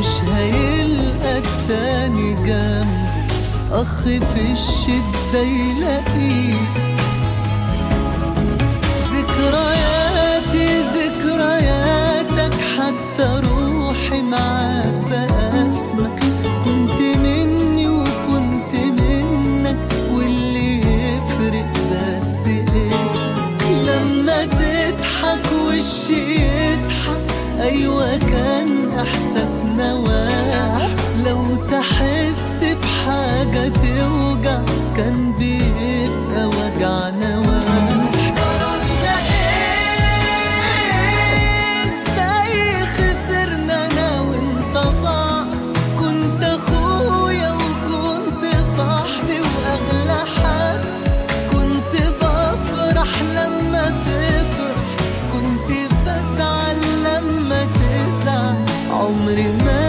مش هيلقى التاني جنبه أخ في الشدة يلاقيه. ذكرياتي ذكرياتك حتى روحي معاك بقى اسمك. كنت مني وكنت منك واللي يفرق بس اسمك. لما تضحك وشي يضحك أيوة كان إحساسنا واحد. لو تحس بحاجة توجع كان بيبقى وجعنا واحد. ازاي خسرنا أنا وانت بعض؟ كنت أخويا وكنت صاحبي وأغلى حد. كنت بفرح لما تفرح، كنت بزعل لما تزعل. عمري ما